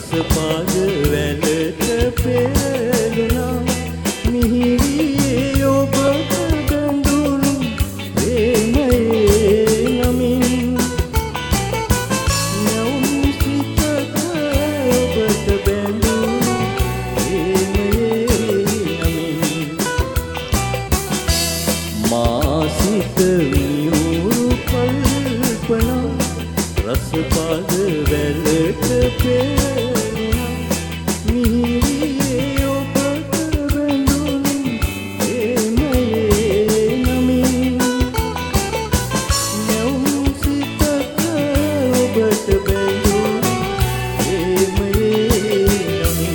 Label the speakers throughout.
Speaker 1: පාද වැලට පෙළුණා මිහිරි ඔබට බැඳුණු ප්‍රේමයේ නමින් නැවුම් සිතක ඔබට බැඳුණු ප්‍රේමයේ නමින් මා සිත මියුරු කල්පනා රස පාද වැලට පෙළුණා මිහිරි ඔබට බැඳුණු ප්‍රේමයේ නමින් නැවුම් සිතක ඔබට බැඳුණු ප්‍රේමයේ නමින්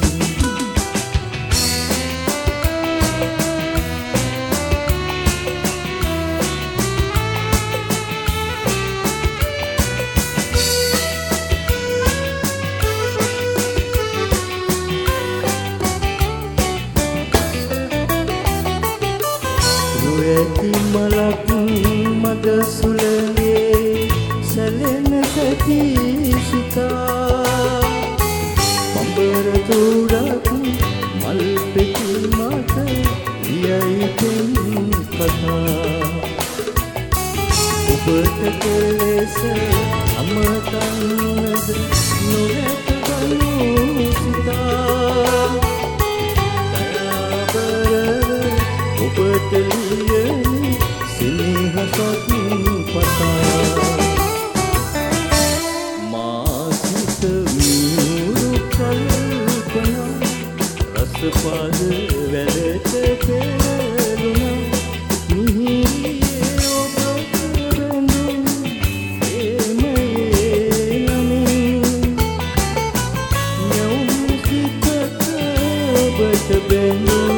Speaker 1: ඇති මලක් මග සුළඟේ සැලෙන සැටි සිතා පඹර තුඩක් මල් පෙති මත ලියයි පෙම් කතා ඔබට කෙලෙස අමතන්නද නොරැක ගනු සිතා ඔබට ලියන සිනහසක් පතා මා සිත මියුරු කල්පනා රස පාද වැලට පෙළුණා මිහිරි ඔබට බැඳුණු ප්‍රේමයේ නමින් නැවුම් සිතක ඔබට බැඳුණු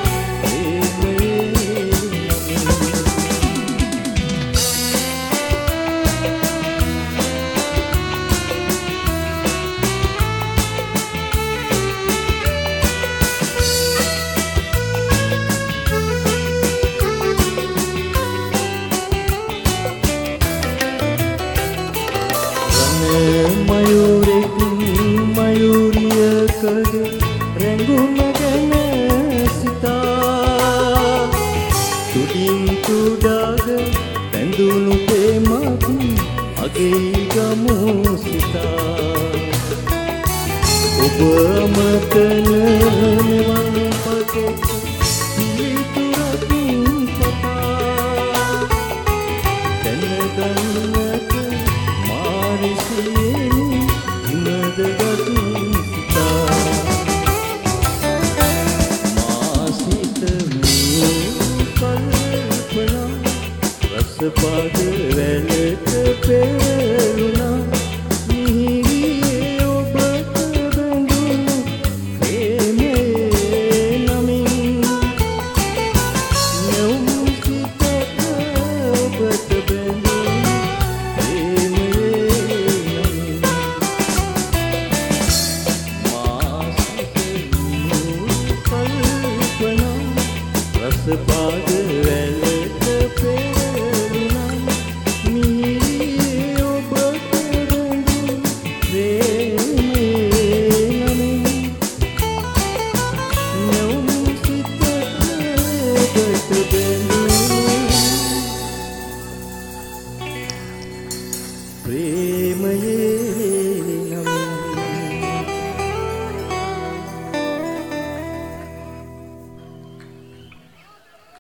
Speaker 1: මයුරෙක් මයුරියකගේ රැඟුම ගැන සිතා තුඩින් තුඩාග බැඳුණු ප්‍රේමක් අගේ ගමු සිතා ඔබ අමතන මෙවන් පතෙක් පිළිතුරක් පතා දැනගන්නට මාරිසියෙනි ඉමදගත් සිතා මා සිත මියුරු කල්පනා රස පාද වැලට පෙළුණා මිහිරි ඔබට බැඳුණු ප්‍රේමයේ නමින් නැවුම් සිතක ඔබට බැඳුණු පාද වැල